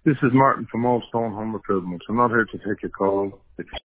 This is Martin from Old Stone Home Improvement. I'm not here to take your call.